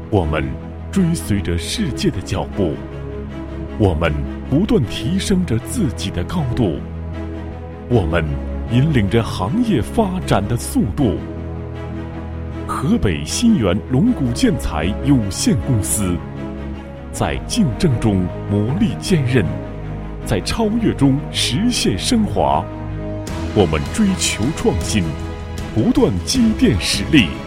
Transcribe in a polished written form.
我们追随着世界的脚步，我们不断提升着自己的高度，我们引领着行业发展的速度。河北新源龙骨建材有限公司，在竞争中磨砺坚韧，在超越中实现升华。我们追求创新，不断积淀实力。